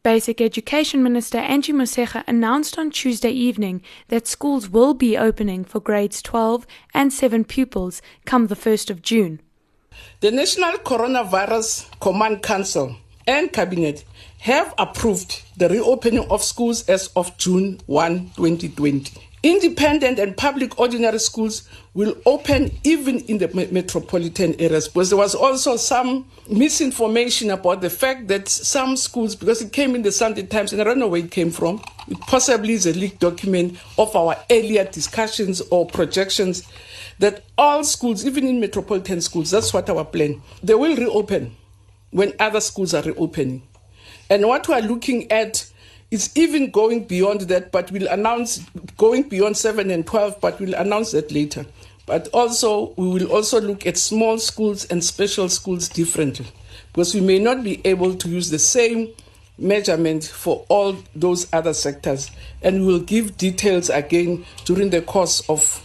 Basic Education Minister Angie Motshekga announced on Tuesday evening that schools will be opening for grades 12 and 7 pupils come the 1st of June. The National Coronavirus Command Council and Cabinet have approved the reopening of schools as of June 1, 2020. Independent and public ordinary schools will open even in the metropolitan areas, because there was also some misinformation about the fact that some schools, because it came in the Sunday Times, and I don't know where it came from, it possibly is a leaked document of our earlier discussions or projections, that all schools, even in metropolitan schools, that's what our plan, they will reopen when other schools are reopening. And what we are looking at is even going beyond that, but we'll announce going beyond 7 and 12, but we'll announce that later. But also, we will also look at small schools and special schools differently, because we may not be able to use the same measurement for all those other sectors. And we will give details again during the course of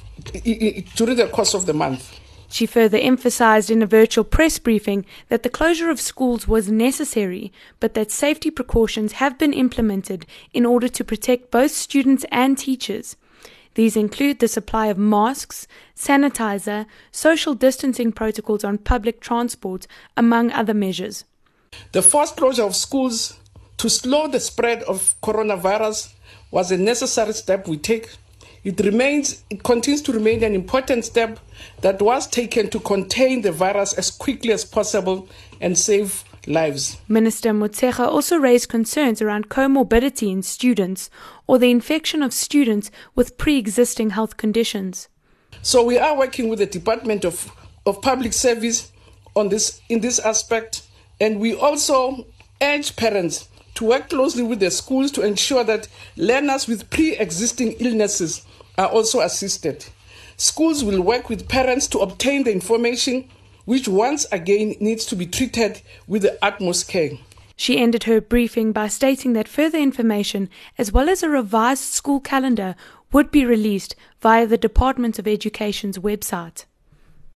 the month. She further emphasized in a virtual press briefing that the closure of schools was necessary, but that safety precautions have been implemented in order to protect both students and teachers. These include the supply of masks, sanitizer, social distancing protocols on public transport, among other measures. The forced closure of schools to slow the spread of coronavirus was a necessary step we take. It continues to remain an important step that was taken to contain the virus as quickly as possible and save lives. Minister Motshekga also raised concerns around comorbidity in students or the infection of students with pre-existing health conditions. So we are working with the Department of Public Service on this in this aspect, and we also urge parents to work closely with the schools to ensure that learners with pre-existing illnesses are also assisted. Schools will work with parents to obtain the information, which once again needs to be treated with the utmost care. She ended her briefing by stating that further information, as well as a revised school calendar, would be released via the Department of Education's website.